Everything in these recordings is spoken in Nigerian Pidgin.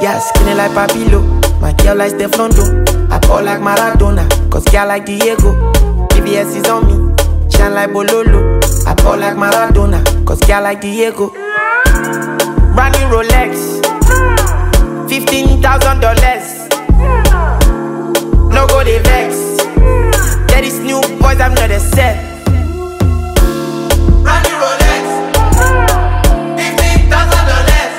Yeah, skinny like Papilo. My girl like Steflondo. I ball like Maradona, cause girl like Diego. BBS is on me, shine like Bololo. I ball like Maradona, cause girl like Diego. Brand new Rolex, $15,000. No go they vex. There is new boys, I'm not a set. Brand new Rolex, $15,000.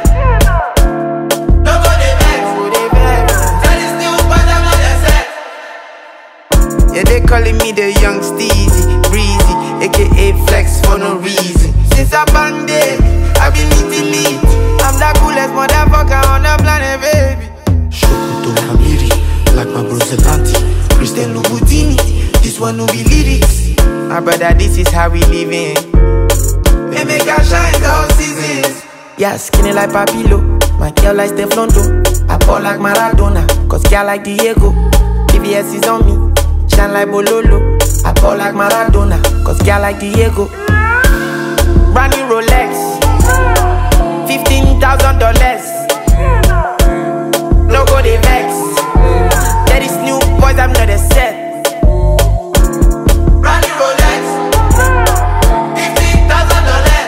No go they vex. There is new boys, I'm not a set. Yeah, they calling me the young Steezy, breezy, aka flex for no reason. Since I banged it, I've been eating meat. I'm the coolest motherfucker on the planet, baby. Shokuto Hamiri, like my bro Zelanti, Christian Louboutin, this one no be lyrics. My brother, this is how we living. They make us shine all seasons. Yeah, skinny like Papilo. My girl like Steflondo. I ball like Maradona, cause girl like Diego. BBS is on me, shine like Bololo. I ball like Maradona, cause girl like Diego. Brand new Rolex, $15,000. No go they vex. There is new boys, I'm not a set. Brand new Rolex, $15,000.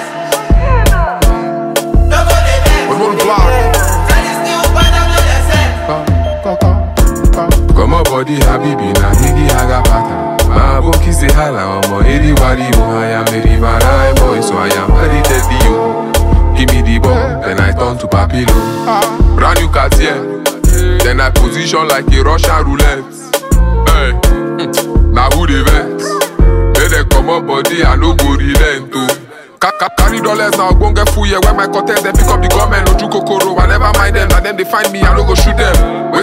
No go they vex. There is new boys, I'm not a set. Come on, body, Habibi, na Higi Haga Pata. My boki say hala, omo, Edi Wadi, I am Edi Varai boy, so I am ready to you. Give me the ball, then I turn to Papilo. Brand new Cartier, then I position like a Russian roulette. Hey, now who the vex? Then they come up body, I no go relent to. Carry dollars now, go get full yeah. When my contest, they pick up the government, no do kokoro. I never mind them, and then they find me, I no go shoot them.